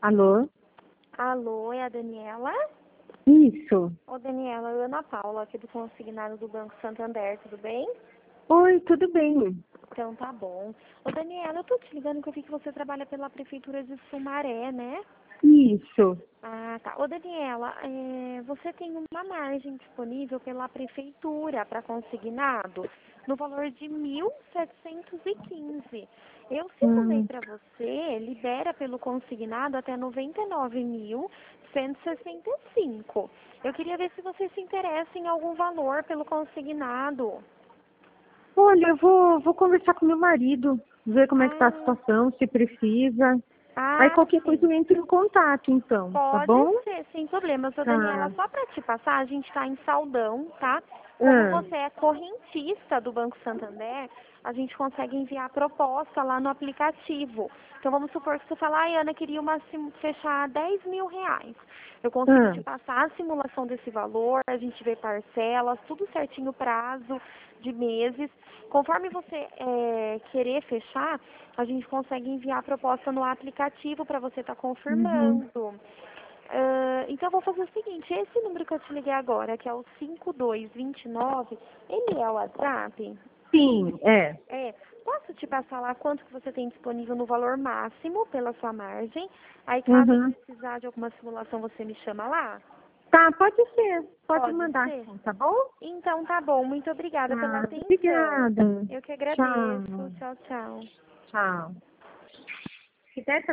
Alô? Alô, é a Daniela? Isso. Ô, Daniela, Ana Paula, aqui do consignado do Banco Santander, tudo bem? Oi, tudo bem? Então tá bom. Ô, Daniela, eu tô te ligando que eu vi que você trabalha pela Prefeitura de Sumaré, né? Isso. Ah, tá. Ô, Daniela, você tem uma margem disponível pela Prefeitura para consignado no valor de 1.715. Eu simulei Hum. para você, libera pelo consignado até 99.165. Eu queria ver se você se interessa em algum valor pelo consignado. Olha, eu vou conversar com meu marido, ver como é que tá a Ah, situação, se precisa. Aí ah, qualquer coisa sim. eu entro em contato, então, tá Pode bom? ser, sem problemas. Ô, Daniela, Tá. só para te passar, a gente está em Saldão, tá? Como Ah, você é correntista do Banco Santander, a gente consegue enviar a proposta lá no aplicativo. Então, vamos supor que você fala, ai, Ana, queria fechar R$ 10.000. Eu consigo ah. te passar a simulação desse valor, a gente vê parcelas, tudo certinho, prazo de meses. Conforme você querer fechar, a gente consegue enviar a proposta no aplicativo para você estar Uhum. confirmando. Então, eu vou fazer o seguinte, esse número que eu te liguei agora, que é o 5229, ele é o WhatsApp? Sim, é. É, posso te passar lá quanto que você tem disponível no valor máximo pela sua margem? Aí, caso Uhum. precisar de alguma simulação, você me chama lá? Tá, pode ser. Pode Pode mandar ser? sim, tá bom? Então, tá bom. Muito obrigada pela Tá, atenção. obrigada. Eu que agradeço. Tchau. Tchau, tchau. Tchau. Se der